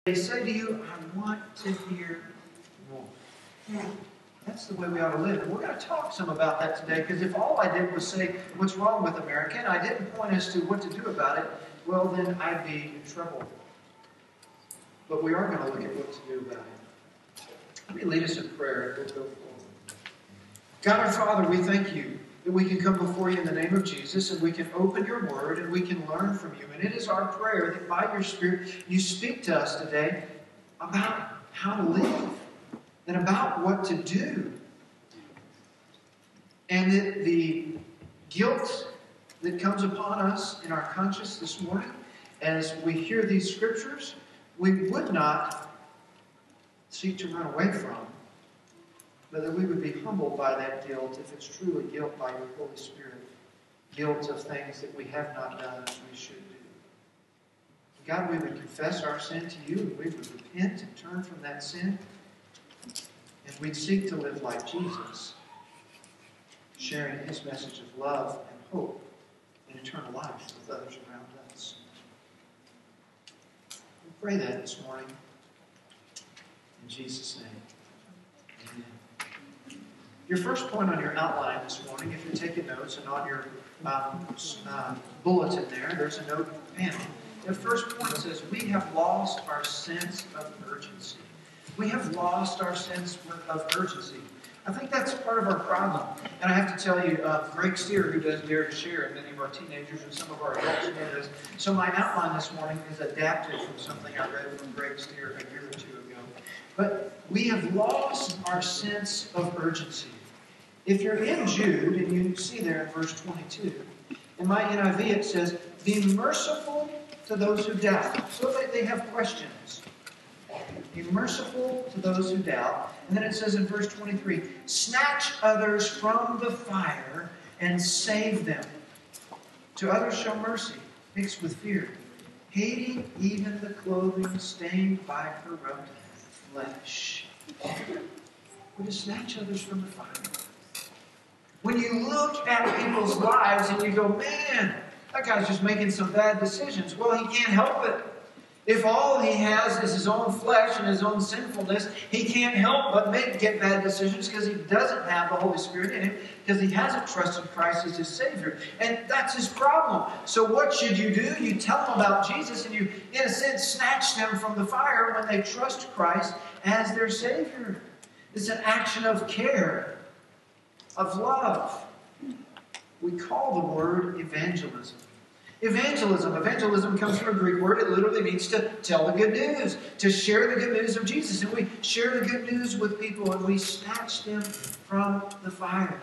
They say to you, I want to hear more. That's the way we ought to live. And we're going to talk some about that today, because if all I did was say what's wrong with America, and I didn't point us to what to do about it, well, then I'd be in trouble. But we are going to look at what to do about it. Let me lead us in prayer, and we'll go forward. God our Father, we thank you that we can come before you in the name of Jesus, and we can open your word, and we can learn from you. And it is our prayer that by your Spirit, you speak to us today about how to live and about what to do. And that the guilt that comes upon us in our conscience this morning, as we hear these scriptures, we would not seek to run away from, but that we would be humbled by that guilt, if it's truly guilt by your Holy Spirit. Guilt of things that we have not done as we should do. God, we would confess our sin to you, and we would repent and turn from that sin. And we'd seek to live like Jesus, sharing his message of love and hope and eternal life with others around us. We pray that this morning. In Jesus' name. Amen. Your first point on your outline this morning, if you're taking notes, and on your bulletin there's a note panel. The first point says, we have lost our sense of urgency. We have lost our sense of urgency. I think that's part of our problem. And I have to tell you, Greg Steer, who does Dare to Share, and many of our teenagers and some of our adults know this. So my outline this morning is adapted from something I read from Greg Steer a year or two ago. But we have lost our sense of urgency. If you're in Jude, and you see there in verse 22, in my NIV it says, be merciful to those who doubt. So they have questions. Be merciful to those who doubt. And then it says in verse 23, snatch others from the fire and save them. To others show mercy, mixed with fear, hating even the clothing stained by corrupt flesh. We're to snatch others from the fire. When you look at people's lives and you go, man, that guy's just making some bad decisions. Well, he can't help it. If all he has is his own flesh and his own sinfulness, he can't help but get bad decisions because he doesn't have the Holy Spirit in him, because he hasn't trusted Christ as his Savior. And that's his problem. So what should you do? You tell them about Jesus, and you, in a sense, snatch them from the fire when they trust Christ as their Savior. It's an action of care, of love. We call the word evangelism. Evangelism comes from a Greek word. It literally means to tell the good news, to share the good news of Jesus. And we share the good news with people, and we snatch them from the fire.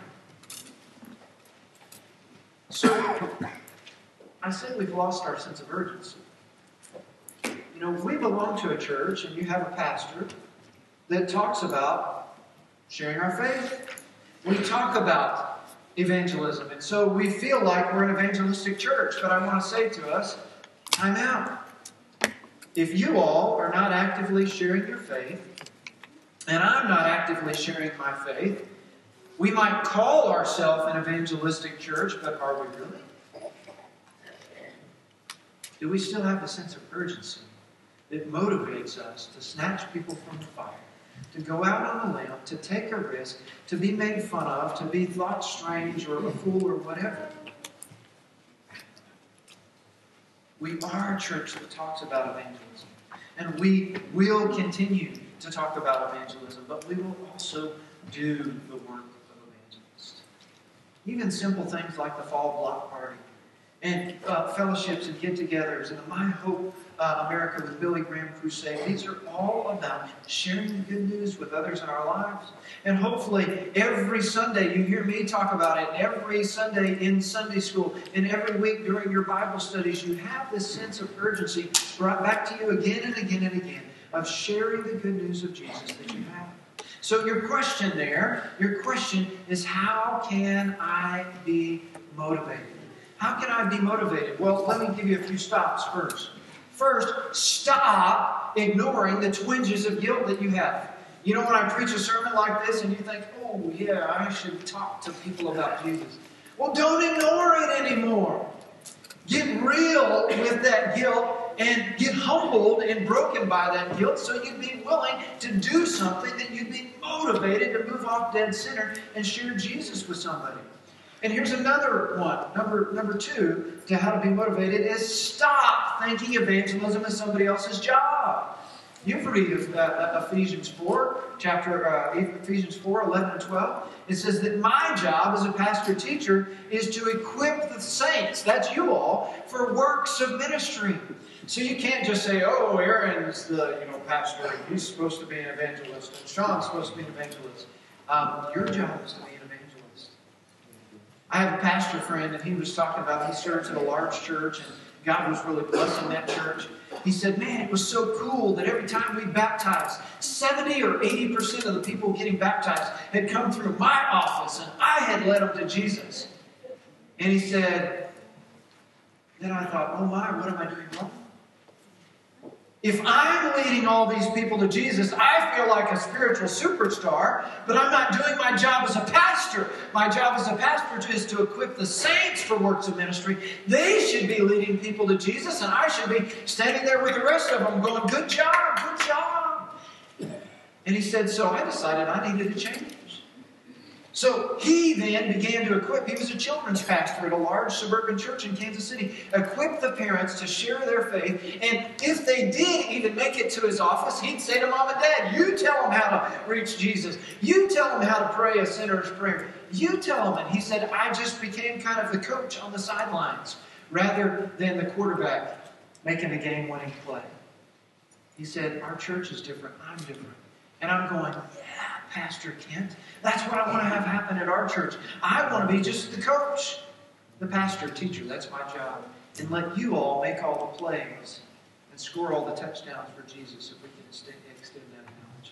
So, I said we've lost our sense of urgency. You know, we belong to a church, and you have a pastor that talks about sharing our faith. We talk about evangelism. And so we feel like we're an evangelistic church. But I want to say to us, time out. If you all are not actively sharing your faith, and I'm not actively sharing my faith, we might call ourselves an evangelistic church, but are we really? Do we still have the sense of urgency that motivates us to snatch people from the fire? To go out on a limb, to take a risk, to be made fun of, to be thought strange or a fool or whatever. We are a church that talks about evangelism. And we will continue to talk about evangelism, but we will also do the work of evangelists. Even simple things like the fall block party, and fellowships and get-togethers, and the My Hope America with Billy Graham Crusade. These are all about sharing the good news with others in our lives. And hopefully every Sunday you hear me talk about it. Every Sunday in Sunday school, and every week during your Bible studies, you have this sense of urgency brought back to you again and again and again of sharing the good news of Jesus that you have. So your question is, how can I be motivated? How can I be motivated? Well, let me give you a few stops first. First, stop ignoring the twinges of guilt that you have. You know, when I preach a sermon like this and you think, oh yeah, I should talk to people about Jesus. Well, don't ignore it anymore. Get real with that guilt and get humbled and broken by that guilt so you'd be willing to do something, that you'd be motivated to move off dead center and share Jesus with somebody. And here's another one. Number 2 to how to be motivated is stop thinking evangelism is somebody else's job. You've read Ephesians 4, Ephesians 4, 11 and 12. It says that my job as a pastor-teacher is to equip the saints, that's you all, for works of ministry. So you can't just say, oh, Aaron's the pastor, and he's supposed to be an evangelist, and Sean's supposed to be an evangelist. Your job is to be an evangelist. I have a pastor friend, and he was talking about he serves at a large church, and God was really blessing that church. He said, man, it was so cool that every time we baptized, 70 or 80% of the people getting baptized had come through my office, and I had led them to Jesus. And he said, then I thought, oh my, what am I doing wrong? If I'm leading all these people to Jesus, I feel like a spiritual superstar, but I'm not doing my job as a pastor. My job as a pastor is to equip the saints for works of ministry. They should be leading people to Jesus, and I should be standing there with the rest of them going, good job, good job. And he said, so I decided I needed to change. So he then began to equip. He was a children's pastor at a large suburban church in Kansas City. Equip the parents to share their faith. And if they did even make it to his office, he'd say to mom and dad, you tell them how to reach Jesus. You tell them how to pray a sinner's prayer. You tell them. And he said, I just became kind of the coach on the sidelines rather than the quarterback making the game-winning play. He said, our church is different. I'm different. And I'm going, yeah, Pastor Kent, that's what I want to have happen at our church. I want to be just the coach, the pastor, teacher. That's my job. And let you all make all the plays and score all the touchdowns for Jesus if we can extend that analogy.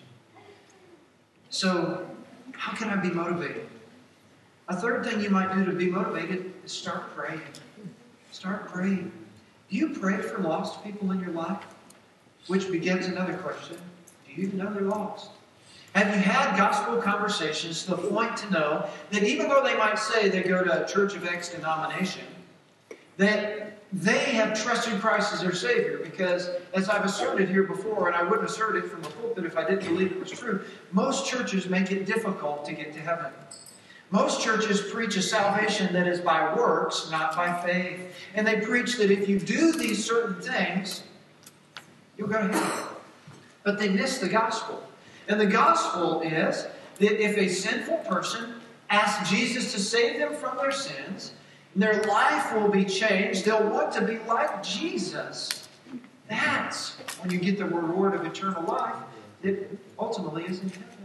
So, how can I be motivated? A third thing you might do to be motivated is start praying. Start praying. Do you pray for lost people in your life? Which begins another question. Do you know they're lost? Have you had gospel conversations to the point to know that even though they might say they go to a Church of X denomination, that they have trusted Christ as their Savior? Because, as I've asserted here before, and I wouldn't assert it from the pulpit if I didn't believe it was true, most churches make it difficult to get to heaven. Most churches preach a salvation that is by works, not by faith. And they preach that if you do these certain things, you'll go to heaven. But they miss the gospel. And the gospel is that if a sinful person asks Jesus to save them from their sins, their life will be changed. They'll want to be like Jesus. That's when you get the reward of eternal life that ultimately is in heaven.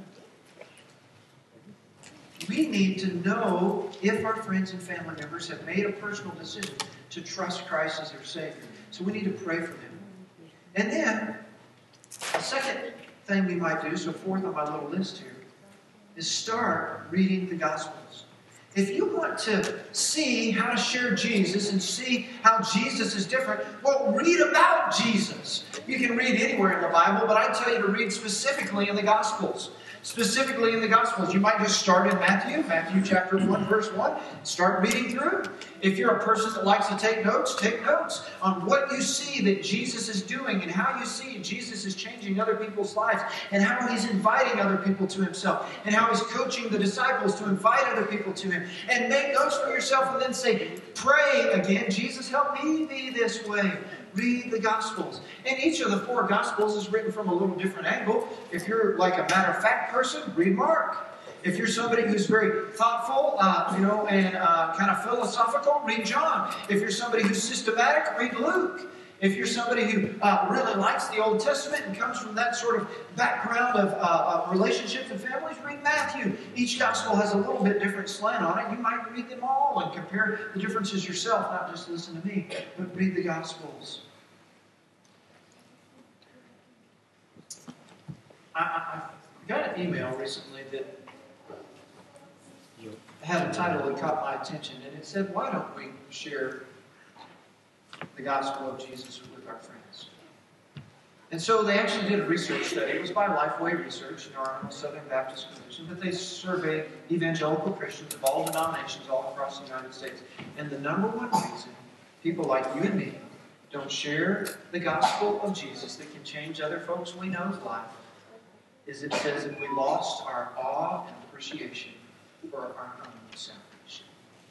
We need to know if our friends and family members have made a personal decision to trust Christ as their Savior. So we need to pray for them. And then, the second thing we might do, so fourth on my little list here, is start reading the Gospels. If you want to see how to share Jesus and see how Jesus is different, well, read about Jesus. You can read anywhere in the Bible, but I tell you to read specifically in the Gospels. Specifically in the Gospels. You might just start in Matthew chapter 1, verse 1. Start reading through. If you're a person that likes to take notes on what you see that Jesus is doing and how you see Jesus is changing other people's lives and how He's inviting other people to Himself and how He's coaching the disciples to invite other people to Him. And make notes for yourself and then say, pray again, Jesus, help me be this way. Read the Gospels. And each of the four Gospels is written from a little different angle. If you're like a matter-of-fact person, read Mark. If you're somebody who's very thoughtful, and kind of philosophical, read John. If you're somebody who's systematic, read Luke. If you're somebody who really likes the Old Testament and comes from that sort of background of relationships and families, read Matthew. Each gospel has a little bit different slant on it. You might read them all and compare the differences yourself, not just listen to me, but read the Gospels. I got an email recently that had a title that caught my attention, and it said, why don't we share the gospel of Jesus with our friends? And so they actually did a research study. It was by Lifeway Research, our own Southern Baptist Convention, but they surveyed evangelical Christians of all denominations all across the United States. And the number one reason people like you and me don't share the gospel of Jesus that can change other folks we know's life is it says that we lost our awe and appreciation for our own salvation.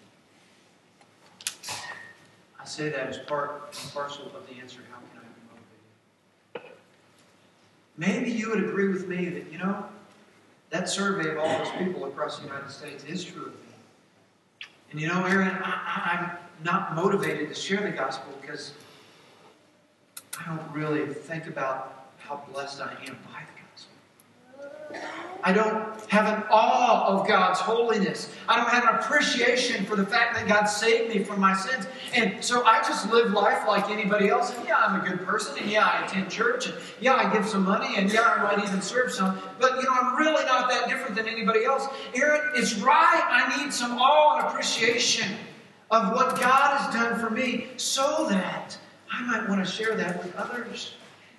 I say that as part and parcel of the answer, how can I be motivated? Maybe you would agree with me that, that survey of all those people across the United States is true of me. And Aaron, I'm not motivated to share the gospel because I don't really think about how blessed I am by the gospel. I don't have an awe of God's holiness. I don't have an appreciation for the fact that God saved me from my sins. And so I just live life like anybody else. And yeah, I'm a good person. And yeah, I attend church. And yeah, I give some money. And yeah, I might even serve some. But I'm really not that different than anybody else. Aaron, it's right. I need some awe and appreciation of what God has done for me so that I might want to share that with others.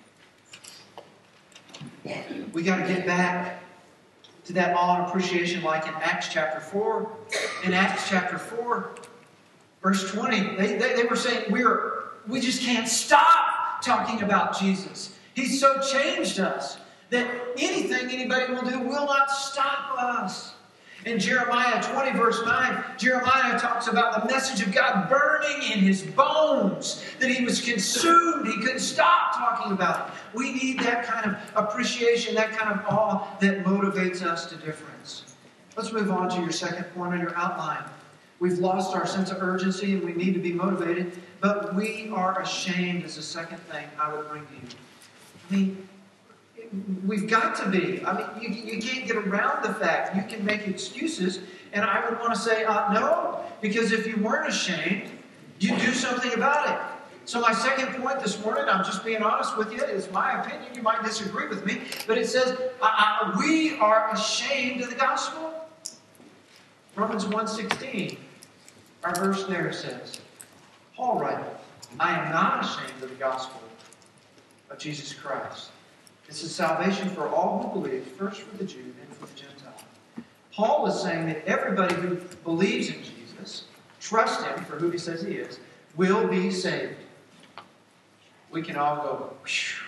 We got to get back to that awe and appreciation like in Acts chapter 4. In Acts chapter 4, verse 20, they were saying, we just can't stop talking about Jesus. He's so changed us that anything anybody will do will not stop us. In Jeremiah 20, verse 9, Jeremiah talks about the message of God burning in his bones, that he was consumed. He couldn't stop talking about it. We need that kind of appreciation, that kind of awe that motivates us to difference. Let's move on to your second point on your outline. We've lost our sense of urgency and we need to be motivated, but we are ashamed is the second thing I would bring to you. We've got to be. You can't get around the fact. You can make excuses. And I would want to say, no. Because if you weren't ashamed, you'd do something about it. So my second point this morning, I'm just being honest with you, is my opinion. You might disagree with me. But it says, we are ashamed of the gospel. Romans 1:16, our verse there says, Paul writing, I am not ashamed of the gospel of Jesus Christ. This is salvation for all who believe, first for the Jew, then for the Gentile. Paul is saying that everybody who believes in Jesus, trusts Him for who He says He is, will be saved. We can all go, whew.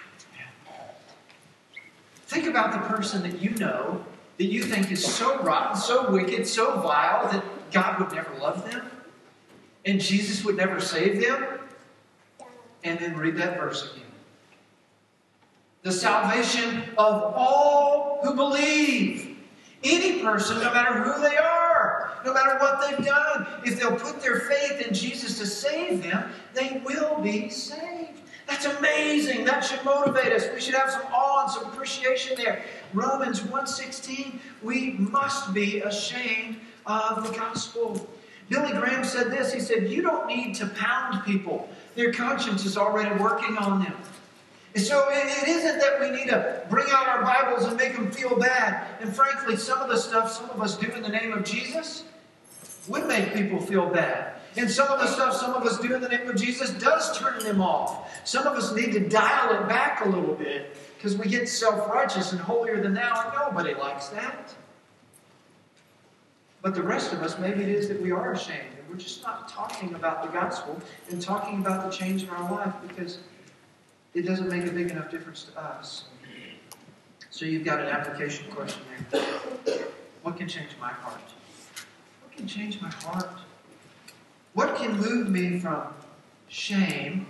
Think about the person that you know, that you think is so rotten, so wicked, so vile, that God would never love them, and Jesus would never save them. And then read that verse again. The salvation of all who believe. Any person, no matter who they are, no matter what they've done, if they'll put their faith in Jesus to save them, they will be saved. That's amazing. That should motivate us. We should have some awe and some appreciation there. Romans 1:16, we must be ashamed of the gospel. Billy Graham said this. He said, you don't need to pound people. Their conscience is already working on them. And so it isn't that we need to bring out our Bibles and make them feel bad. And frankly, some of the stuff some of us do in the name of Jesus would make people feel bad. And some of the stuff some of us do in the name of Jesus does turn them off. Some of us need to dial it back a little bit because we get self-righteous and holier than thou, and nobody likes that. But the rest of us, maybe it is that we are ashamed. And we're just not talking about the gospel and talking about the change in our life because it doesn't make a big enough difference to us. So you've got an application question there. What can change my heart? What can change my heart? What can move me from shame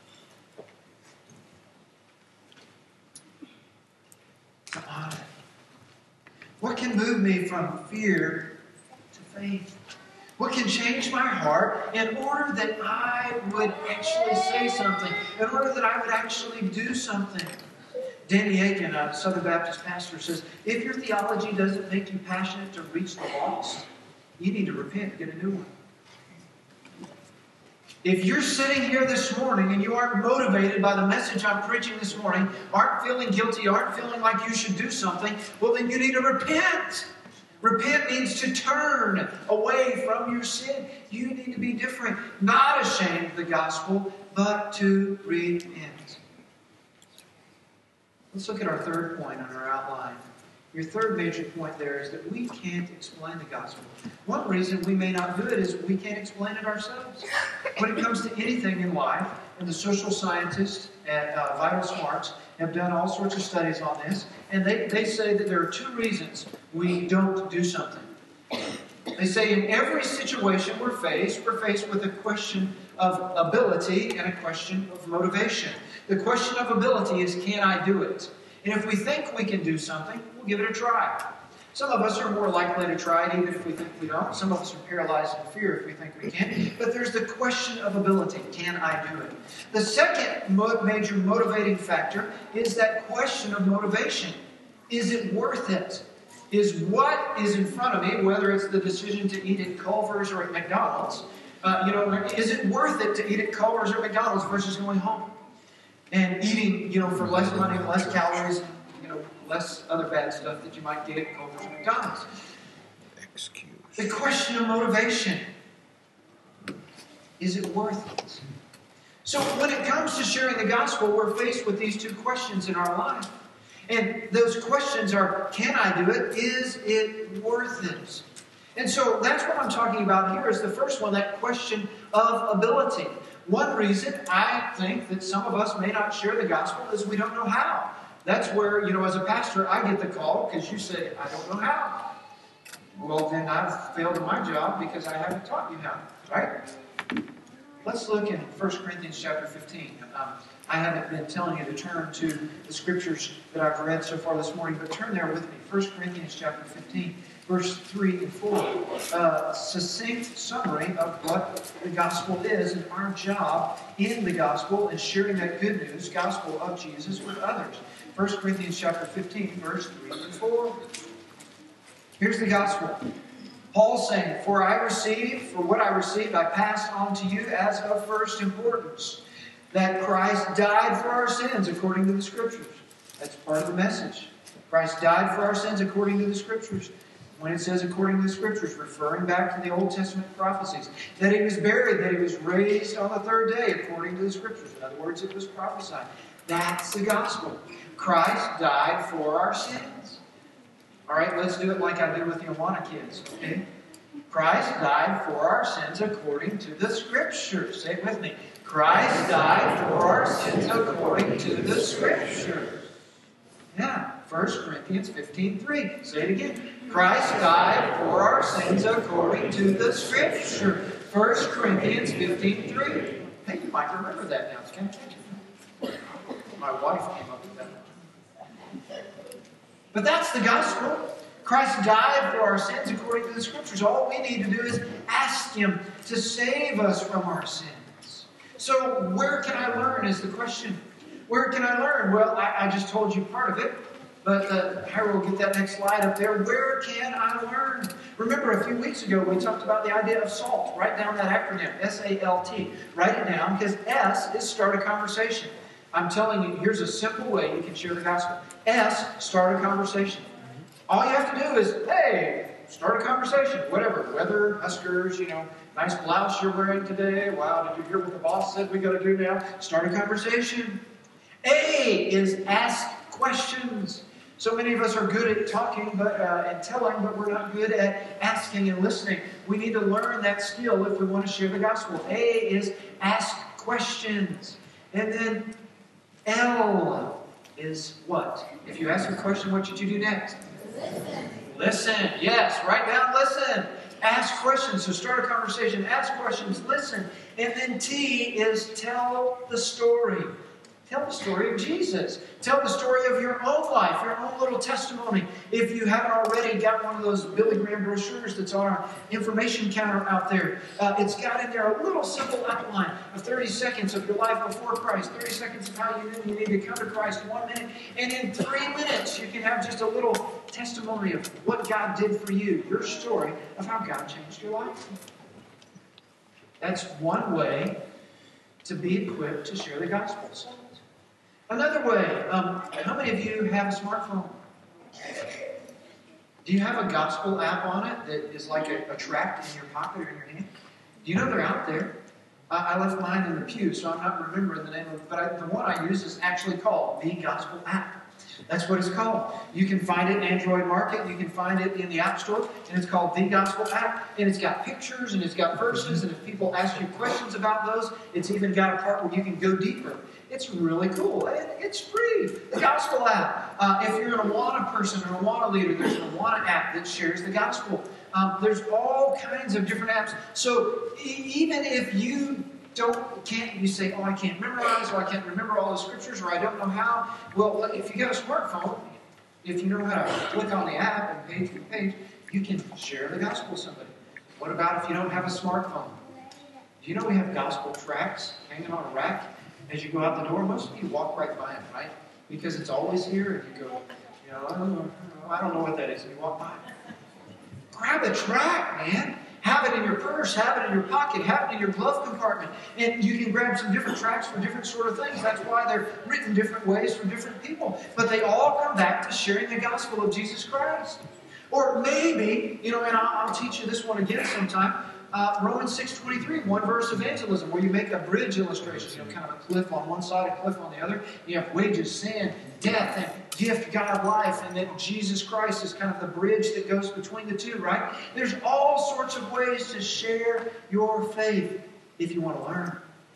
to honor? What can move me from fear to faith? What can change my heart in order that I would actually say something, in order that I would actually do something? Danny Aiken, a Southern Baptist pastor, says, if your theology doesn't make you passionate to reach the lost, you need to repent and get a new one. If you're sitting here this morning and you aren't motivated by the message I'm preaching this morning, aren't feeling guilty, aren't feeling like you should do something, well then you need to repent. Repent means to turn away from your sin. You need to be different. Not ashamed of the gospel, but to repent. Let's look at our third point on our outline. Your third major point there is that we can't explain the gospel. One reason we may not do it is we can't explain it ourselves. When it comes to anything in life, and the social scientists at Vital Smarts have done all sorts of studies on this, and they say that there are two reasons we don't do something. They say in every situation we're faced with a question of ability and a question of motivation. The question of ability is, can I do it? And if we think we can do something, we'll give it a try. Some of us are more likely to try it even if we think we don't. Some of us are paralyzed in fear if we think we can. But there's the question of ability. Can I do it? The second major motivating factor is that question of motivation. Is it worth it? Is what is in front of me, whether it's the decision to eat at Culver's or at McDonald's, is it worth it to eat at Culver's or McDonald's versus going home and eating, for less money and less calories and, less other bad stuff that you might get at Culver's or McDonald's? The question of motivation. Is it worth it? So when it comes to sharing the gospel, we're faced with these two questions in our life. And those questions are, can I do it? Is it worth it? And so that's what I'm talking about here is the first one, that question of ability. One reason I think that some of us may not share the gospel is we don't know how. That's where, as a pastor, I get the call because you say, I don't know how. Well, then I've failed in my job because I haven't taught you how, right? Let's look in 1 Corinthians chapter 15. I haven't been telling you to turn to the scriptures that I've read so far this morning, but turn there with me. 1 Corinthians chapter 15, verse 3 and 4. A succinct summary of what the gospel is and our job in the gospel and sharing that good news, gospel of Jesus, with others. 1 Corinthians chapter 15, verse 3 and 4. Here's the gospel. Paul saying, For what I received, I passed on to you as of first importance, that Christ died for our sins according to the Scriptures. That's part of the message. Christ died for our sins according to the Scriptures. When it says according to the Scriptures, referring back to the Old Testament prophecies, that He was buried, that He was raised on the third day according to the Scriptures. In other words, it was prophesied. That's the gospel. Christ died for our sins. All right, let's do it like I did with the Awana kids, okay? Christ died for our sins according to the Scriptures. Say it with me. Christ died for our sins according to the Scriptures. Yeah, 1 Corinthians 15:3. Say it again. Christ died for our sins according to the Scripture. 1 Corinthians 15:3. Hey, you might remember that now. It's kind of catchy. My wife came up with that one. But that's the gospel. Christ died for our sins according to the Scriptures. All we need to do is ask Him to save us from our sins. So where can I learn is the question. Where can I learn? Well, I just told you part of it. But Harold, get that next slide up there. Where can I learn? Remember, a few weeks ago, we talked about the idea of SALT. Write down that acronym, S-A-L-T. Write it down, because S is start a conversation. I'm telling you, here's a simple way you can share the gospel. S, start a conversation. All you have to do is, hey, start a conversation. Whatever, weather, Huskers, nice blouse you're wearing today. Wow, did you hear what the boss said we got to do now? Start a conversation. A is ask questions. So many of us are good at talking and telling, but we're not good at asking and listening. We need to learn that skill if we want to share the gospel. A is ask questions. And then L is what? If you ask a question, what should you do next? Listen. Yes, write down listen. Ask questions. So start a conversation. Ask questions. Listen. And then T is tell the story. Tell the story of Jesus. Tell the story of your own life, your own little testimony. If you haven't already got one of those Billy Graham brochures that's on our information counter out there, it's got in there a little simple outline of 30 seconds of your life before Christ, 30 seconds of how you knew you needed to come to Christ, 1 minute, and in 3 minutes you can have just a little testimony of what God did for you, your story of how God changed your life. That's one way to be equipped to share the gospel. Another way, how many of you have a smartphone? Do you have a gospel app on it that is like a tract in your pocket or in your hand? Do you know they're out there? I left mine in the pew, so I'm not remembering the name of it, but the one I use is actually called the Gospel App. That's what it's called. You can find it in Android Market. You can find it in the App Store. And it's called The Gospel App. And it's got pictures and it's got verses. And if people ask you questions about those, it's even got a part where you can go deeper. It's really cool. And it's free. The Gospel App. If you're an Awana person or Awana leader, there's an Awana app that shares the gospel. There's all kinds of different apps. So even if you you say, oh, I can't memorize, or I can't remember all the scriptures, or I don't know how. Well, if you got a smartphone, if you know how to click on the app and page through page, you can share the gospel with somebody. What about if you don't have a smartphone? Do you know we have gospel tracts hanging on a rack as you go out the door? Most of you walk right by them, right? Because it's always here, and you go, I don't know what that is, and you walk by it. Grab the tract, man. Have it in your purse, have it in your pocket, have it in your glove compartment. And you can grab some different tracts for different sort of things. That's why they're written different ways from different people. But they all come back to sharing the gospel of Jesus Christ. Or maybe, and I'll teach you this one again sometime, Romans 6:23, one verse evangelism, where you make a bridge illustration, kind of a cliff on one side, a cliff on the other. You have wages, sin, death, and gift, God, life, and that Jesus Christ is kind of the bridge that goes between the two, right? There's all sorts of ways to share your faith if you want to learn.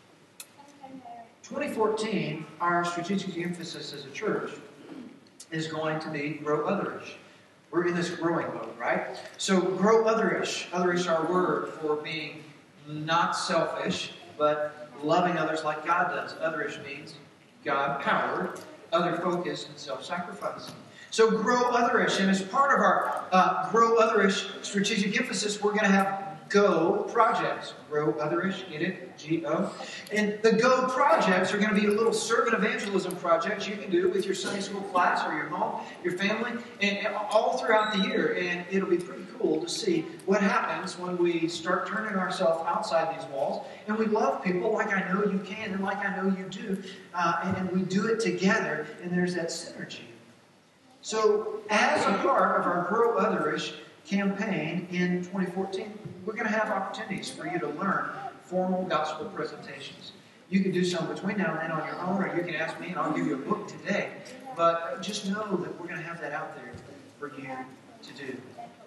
2014, our strategic emphasis as a church is going to be grow otherish. We're in this growing mode, right? So grow otherish. Otherish, our word for being not selfish, but loving others like God does. Otherish means God-powered, other-focused, and self-sacrificing. So grow otherish. And as part of our grow otherish strategic emphasis, we're going to have GO projects. Grow otherish, get it? G-O. And the GO projects are going to be a little servant evangelism projects you can do with your Sunday school class or your home, your family, and all throughout the year. And it'll be pretty cool to see what happens when we start turning ourselves outside these walls. And we love people like I know you can and like I know you do. And we do it together, and there's that synergy. So as a part of our Grow Otherish campaign in 2014, we're going to have opportunities for you to learn formal gospel presentations. You can do some between now and then on your own, or you can ask me and I'll give you a book today. But just know that we're going to have that out there for you to do.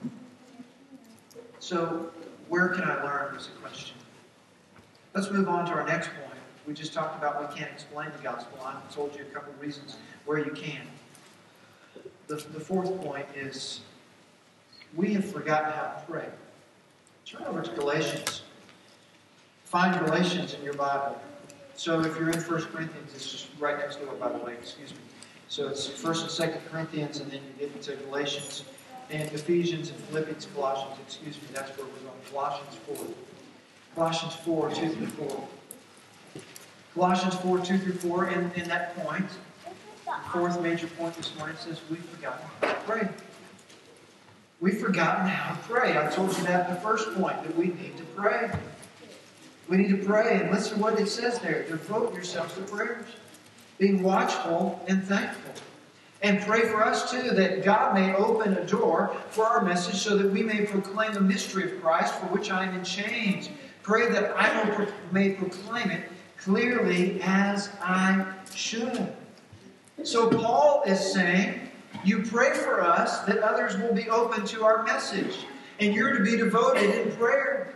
So, where can I learn is a question. Let's move on to our next point. We just talked about we can't explain the gospel. I told you a couple of reasons where you can. The fourth point is we have forgotten how to pray. Turn over to Galatians. Find Galatians in your Bible. So if you're in 1 Corinthians, it's just right next door, by the way, excuse me. So it's 1 and 2 Corinthians, and then you get into Galatians and Ephesians and Philippians, Colossians, excuse me, that's where we're going. Colossians 4. Colossians 4, 2 through 4. Colossians 4, 2 through 4, and in that point, the fourth major point this morning says we've forgotten how to pray. We've forgotten how to pray. I told you that in the first point, that we need to pray. We need to pray, and listen to what it says there. Devote yourselves to prayers, being watchful and thankful. And pray for us, too, that God may open a door for our message so that we may proclaim the mystery of Christ, for which I am in chains. Pray that I may proclaim it clearly as I should. So Paul is saying, you pray for us that others will be open to our message. And you're to be devoted in prayer.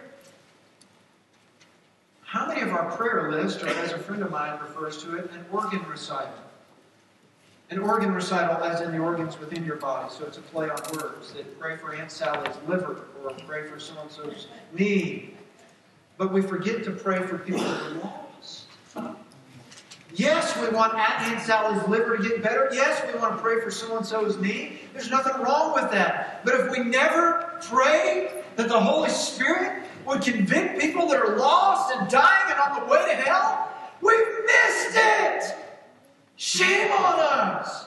How many of our prayer list, or as a friend of mine refers to it, an organ recital? An organ recital as in the organs within your body. So it's a play on words. That pray for Aunt Sally's liver, or pray for so-and-so's knee. But we forget to pray for people that are lost. Yes, we want Aunt Sally's liver to get better. Yes, we want to pray for so-and-so's knee. There's nothing wrong with that. But if we never pray that the Holy Spirit would convict people that are lost and dying and on the way to hell, we've missed it. Shame on us.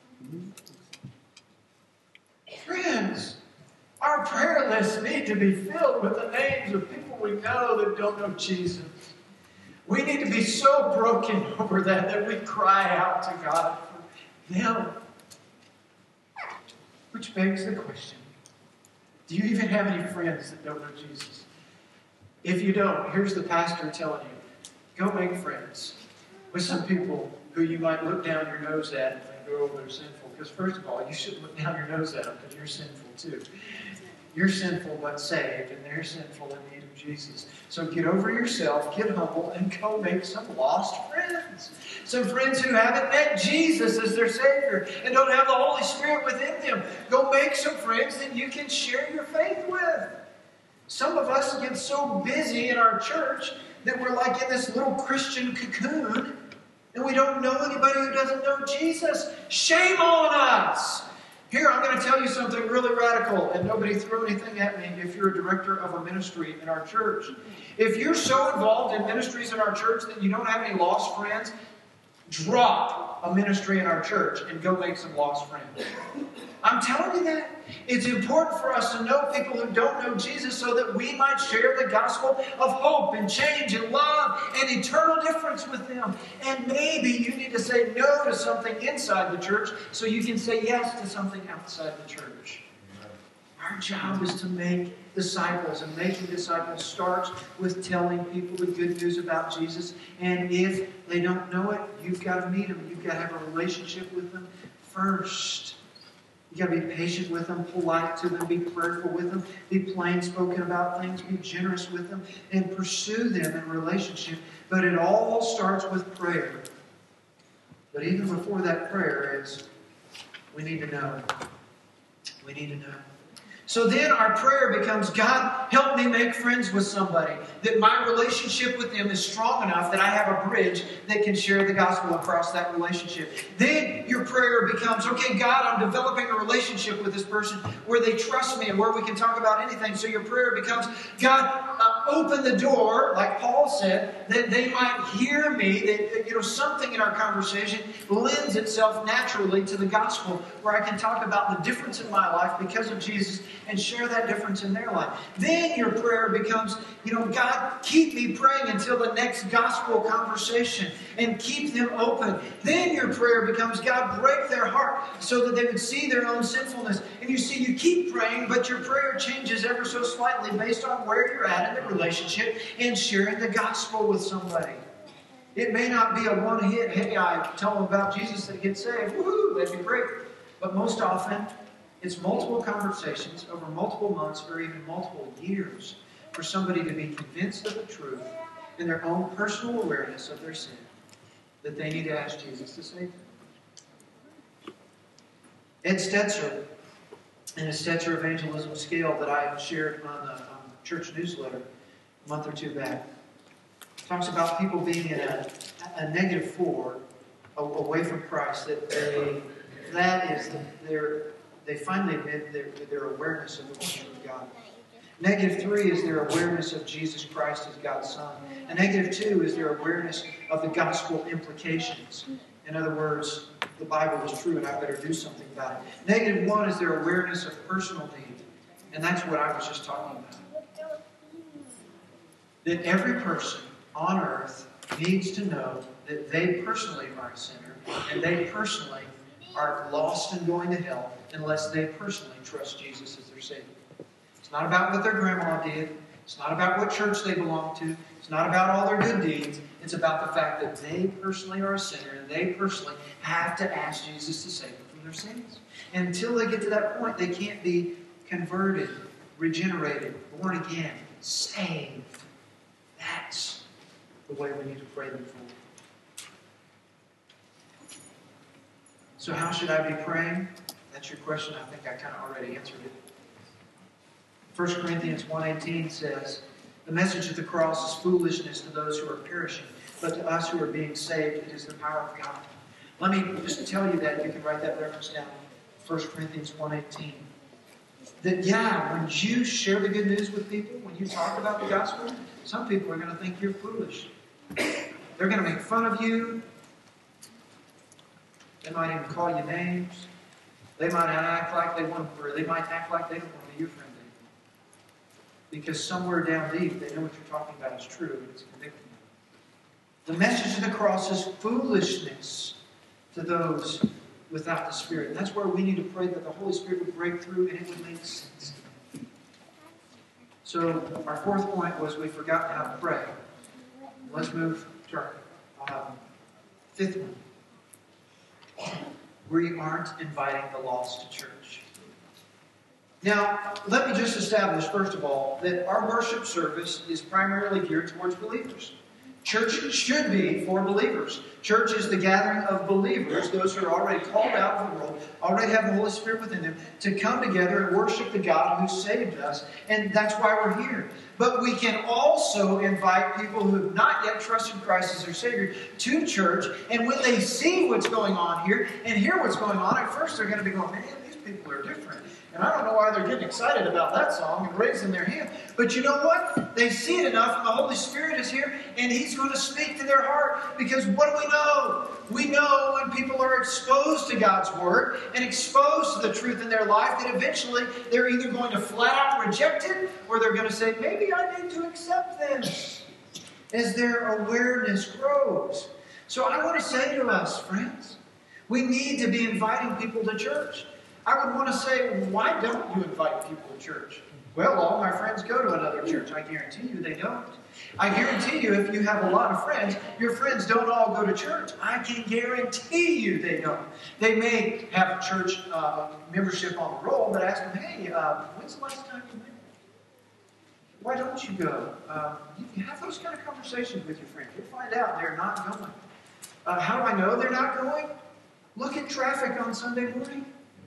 Friends, our prayer lists need to be filled with the names of people we know that don't know Jesus. We need to be so broken over that we cry out to God for them. Which begs the question, do you even have any friends that don't know Jesus? If you don't, here's the pastor telling you, go make friends with some people who you might look down your nose at and think, oh, they're sinful. because first of all, you shouldn't look down your nose at them because you're sinful too. You're sinful but saved, and they're sinful in need of Jesus. So get over yourself, get humble, and go make some lost friends. Some friends who haven't met Jesus as their Savior and don't have the Holy Spirit within them. Go make some friends that you can share your faith with. Some of us get so busy in our church that we're like in this little Christian cocoon, and we don't know anybody who doesn't know Jesus. Shame on us! Here, I'm going to tell you something really radical, and nobody throw anything at me if you're a director of a ministry in our church. If you're so involved in ministries in our church that you don't have any lost friends, drop a ministry in our church and go make some lost friends. I'm telling you that. It's important for us to know people who don't know Jesus so that we might share the gospel of hope and change and love and eternal difference with them. And maybe you need to say no to something inside the church so you can say yes to something outside the church. Our job is to make disciples, and making disciples starts with telling people the good news about Jesus. And if they don't know it, you've got to meet them. You've got to have a relationship with them first. You've got to be patient with them, polite to them, be prayerful with them, be plain spoken about things, be generous with them, and pursue them in relationship. But it all starts with prayer. But even before that prayer is, we need to know. We need to know. So then our prayer becomes, God, help me make friends with somebody. That my relationship with them is strong enough that I have a bridge that can share the gospel across that relationship. Then your prayer becomes, okay, God, I'm developing a relationship with this person where they trust me and where we can talk about anything. So your prayer becomes, God, open the door, like Paul said, that they might hear me. That something in our conversation lends itself naturally to the gospel, where I can talk about the difference in my life because of Jesus and share that difference in their life. Then your prayer becomes, God, keep me praying until the next gospel conversation and keep them open. Then your prayer becomes, God, break their heart so that they would see their own sinfulness. And you see, you keep praying, but your prayer changes ever so slightly based on where you're at in the relationship and sharing the gospel with somebody. It may not be a one-hit, hey, I tell them about Jesus, they get saved, woohoo, that'd be great. But most often, it's multiple conversations over multiple months or even multiple years for somebody to be convinced of the truth in their own personal awareness of their sin, that they need to ask Jesus to save them. Ed Stetzer, in his Stetzer Evangelism Scale that I shared on the church newsletter a month or two back, talks about people being in a -4 away from Christ, they finally admit their awareness of the worship of God. -3 is their awareness of Jesus Christ as God's Son. And -2 is their awareness of the gospel implications. In other words, the Bible is true and I better do something about it. -1 is their awareness of personal need. And that's what I was just talking about. That every person on earth needs to know that they personally are a sinner and they personally are lost and going to hell unless they personally trust Jesus as their Savior. It's not about what their grandma did. It's not about what church they belong to. It's not about all their good deeds. It's about the fact that they personally are a sinner and they personally have to ask Jesus to save them from their sins. And until they get to that point, they can't be converted, regenerated, born again, saved. That's the way we need to pray them forward. So how should I be praying? That's your question. I think I kind of already answered it. 1 Corinthians 1:18 says, the message of the cross is foolishness to those who are perishing, but to us who are being saved, it is the power of God. Let me just tell you that. You can write that reference down. 1 Corinthians 1:18. That, when you share the good news with people, when you talk about the gospel, some people are going to think you're foolish. They're going to make fun of you. They might even call you names. They might act like they want, or they might act like they don't want to be your friend anymore. Because somewhere down deep, they know what you're talking about is true, and it's convicting them. The message of the cross is foolishness to those without the Spirit. And that's where we need to pray that the Holy Spirit would break through and it would make sense. So our fourth point was we forgot how to pray. Let's move to our fifth one. we aren't inviting the lost to church. Now, let me just establish, first of all, that our worship service is primarily geared towards believers. Church should be for believers. Church is the gathering of believers, those who are already called out of the world, already have the Holy Spirit within them, to come together and worship the God who saved us. And that's why we're here. But we can also invite people who have not yet trusted Christ as their Savior to church. And when they see what's going on here and hear what's going on, at first they're going to be going, man, these people are different. And I don't know why they're getting excited about that song and raising their hand. But you know what? They see it enough, and the Holy Spirit is here, and He's going to speak to their heart. Because what do we know? We know when people are exposed to God's Word and exposed to the truth in their life, that eventually they're either going to flat out reject it, or they're going to say, maybe I need to accept this, as their awareness grows. So I want to say to us, friends, we need to be inviting people to church. I would want to say, why don't you invite people to church? Well, all my friends go to another church. I guarantee you they don't. I guarantee you if you have a lot of friends, your friends don't all go to church. I can guarantee you they don't. They may have church membership on the roll, but ask them, hey, when's the last time you went? Why don't you go? You have those kind of conversations with your friends. You'll find out they're not going. How do I know they're not going? Look at traffic on Sunday morning.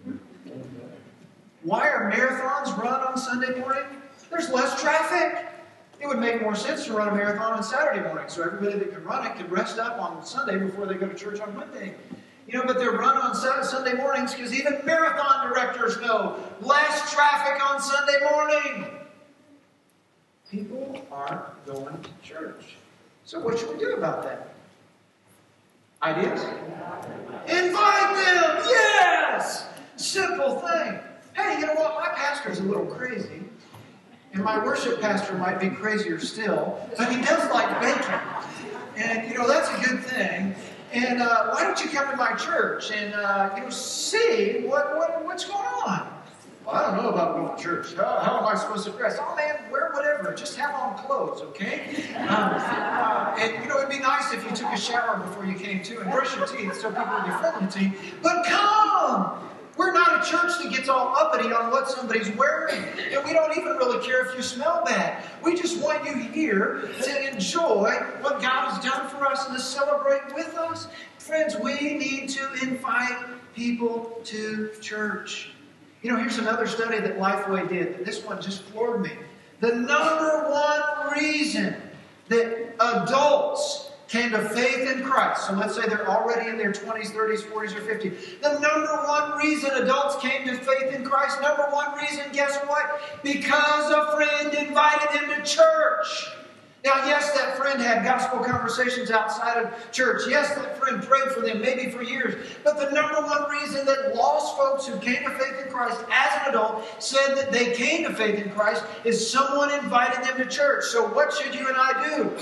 Why are marathons run on Sunday morning? There's less traffic. It would make more sense to run a marathon on Saturday morning, so everybody that can run it can rest up on Sunday before they go to church on Monday. But they're run on Sunday mornings because even marathon directors know less traffic on Sunday morning. People aren't going to church. So what should we do about that? Ideas? Invite them! Yes! Simple thing. Hey, you know what? My pastor's a little crazy. And my worship pastor might be crazier still. But he does like bacon. And, that's a good thing. And why don't you come to my church and, see what's going on? Well, I don't know about going to church. How am I supposed to dress? Oh, man, wear whatever. Just have on clothes, okay? And, it'd be nice if you took a shower before you came to and brush your teeth so people would be friendly to you. But come! We're not a church that gets all uppity on what somebody's wearing. And we don't even really care if you smell bad. We just want you here to enjoy what God has done for us and to celebrate with us. Friends, we need to invite people to church. Here's another study that Lifeway did. This one just floored me. The number one reason that adults came to faith in Christ, so let's say they're already in their 20s, 30s, 40s, or 50s. The number one reason adults came to faith in Christ, number one reason, guess what? Because a friend invited them to church. Now, yes, that friend had gospel conversations outside of church. Yes, that friend prayed for them, maybe for years. But the number one reason that lost folks who came to faith in Christ as an adult said that they came to faith in Christ is someone invited them to church. So what should you and I do?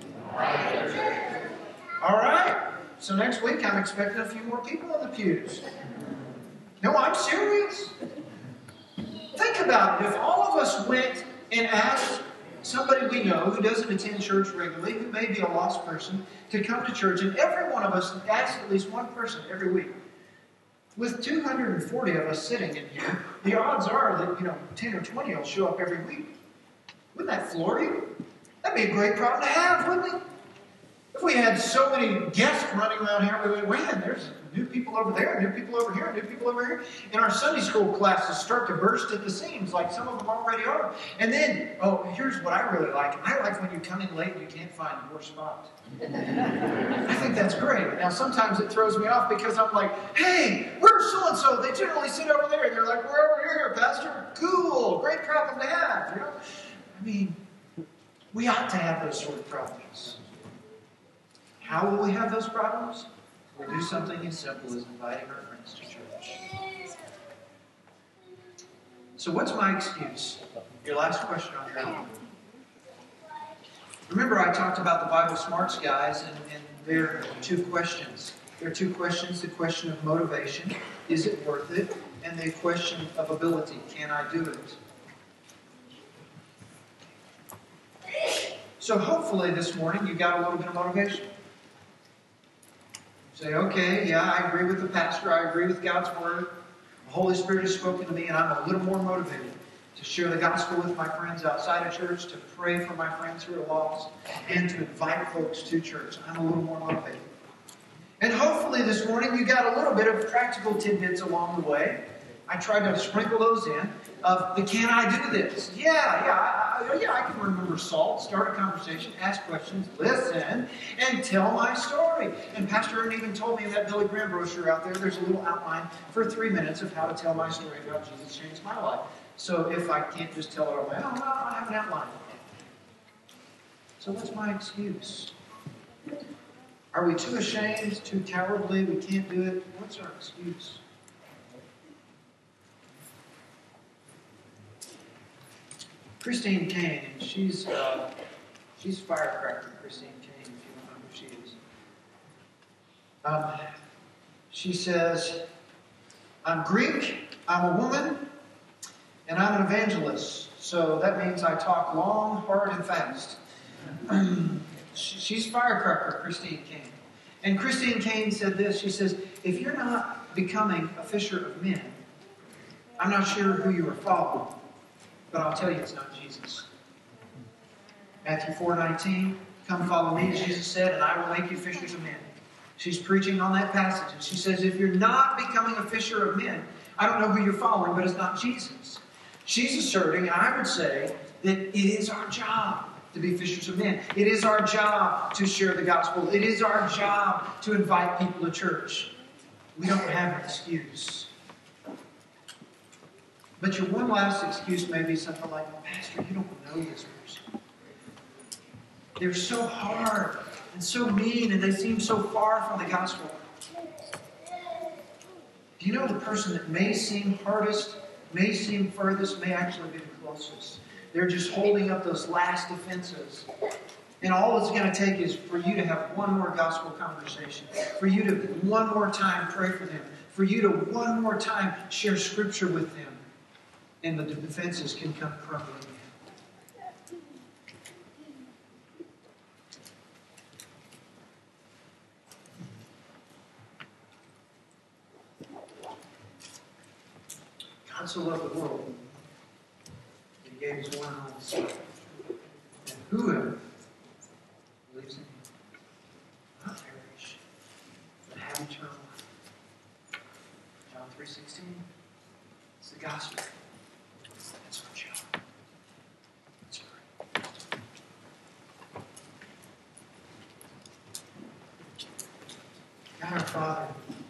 All right. So next week, I'm expecting a few more people in the pews. No, I'm serious. Think about it. If all of us went and asked somebody we know who doesn't attend church regularly, who may be a lost person, to come to church, and every one of us asks at least one person every week. With 240 of us sitting in here, the odds are that 10 or 20 will show up every week. Wouldn't that floor you? That'd be a great problem to have, wouldn't it? If we had so many guests running around here, we would, man, there's new people over there, new people over here, new people over here. And our Sunday school classes start to burst at the seams, like some of them already are. And then, here's what I really like. I like when you come in late and you can't find your spot. I think that's great. Now, sometimes it throws me off because I'm like, hey, where's so-and-so? They generally sit over there. And they're like, we're over here, Pastor. Cool. Great problem to have. We ought to have those sort of problems. How will we have those problems? We'll do something as simple as inviting our friends to church. So what's my excuse? Your last question on your own. Remember I talked about the Bible Smarts guys and their two questions. There are two questions. The question of motivation, is it worth it? And the question of ability, can I do it? So hopefully this morning you got a little bit of motivation. Say, okay, yeah, I agree with the pastor. I agree with God's Word. The Holy Spirit has spoken to me, and I'm a little more motivated to share the gospel with my friends outside of church, to pray for my friends who are lost, and to invite folks to church. I'm a little more motivated. And hopefully this morning you got a little bit of practical tidbits along the way. I tried to sprinkle those in of the can I do this? I can remember SALT, start a conversation, ask questions, listen, and tell my story. And Pastor Ern even told me in that Billy Graham brochure out there, there's a little outline for 3 minutes of how to tell my story of how Jesus changed my life. So if I can't just tell it on my own, I have an outline. So what's my excuse? Are we too ashamed, too cowardly, we can't do it? What's our excuse? Christine Kane, she's Firecracker Christine Kane, if you don't know who she is. She says, I'm Greek, I'm a woman, and I'm an evangelist. So that means I talk long, hard, and fast. She's Firecracker Christine Kane. And Christine Kane said this, she says, if you're not becoming a fisher of men, I'm not sure who you are following. But I'll tell you, it's not Jesus. Matthew 4:19, come follow me, Jesus said, and I will make you fishers of men. She's preaching on that passage, and she says, if you're not becoming a fisher of men, I don't know who you're following, but it's not Jesus. She's asserting, and I would say, that it is our job to be fishers of men. It is our job to share the gospel. It is our job to invite people to church. We don't have an excuse. But your one last excuse may be something like, Pastor, you don't know this person. They're so hard and so mean, and they seem so far from the gospel. Do you know the person that may seem hardest, may seem furthest, may actually be the closest? They're just holding up those last defenses. And all it's going to take is for you to have one more gospel conversation, for you to one more time pray for them, for you to one more time share scripture with them. And the defenses can come crumbling in. God so loved the world that He gave His one and only Son. And whoever believes in Him will not perish, but have eternal life. John 3:16. It's the gospel. That's our job. Let's pray. God our Father,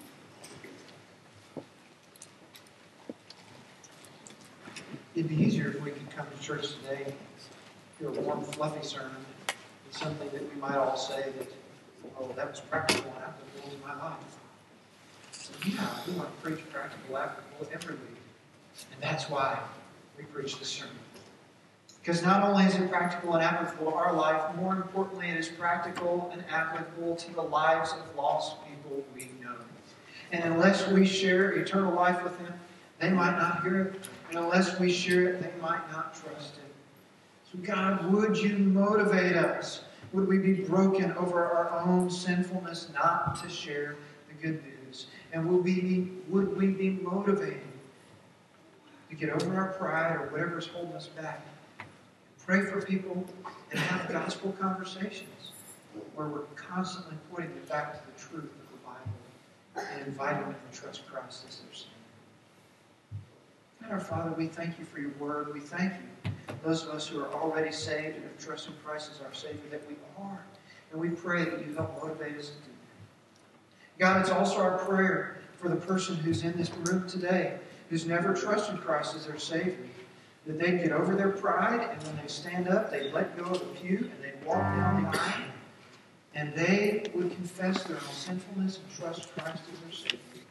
it'd be easier if we could come to church today, hear a warm, fluffy sermon, and something that we might all say that, oh, that was practical and applicable to my life. So, yeah, we want to preach practical, applicable every week. And that's why we preach this sermon. Because not only is it practical and applicable to our life, more importantly, it is practical and applicable to the lives of lost people we know. And unless we share eternal life with them, they might not hear it. And unless we share it, they might not trust it. So God, would you motivate us? Would we be broken over our own sinfulness not to share the good news? And would we be motivated to get over our pride or whatever's holding us back? Pray for people and have gospel conversations where we're constantly pointing them back to the truth of the Bible and inviting them to trust Christ as their Savior. And our Father, we thank you for your word. We thank you, those of us who are already saved and have trusted Christ as our Savior, that we are. And we pray that you help motivate us to do that. God, it's also our prayer for the person who's in this room today who's never trusted Christ as their Savior, that they'd get over their pride, and when they stand up, they'd let go of the pew, and they'd walk down the aisle, and they would confess their own sinfulness and trust Christ as their Savior.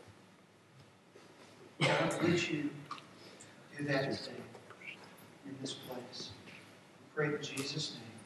God, would you do that today in this place? We pray in Jesus' name.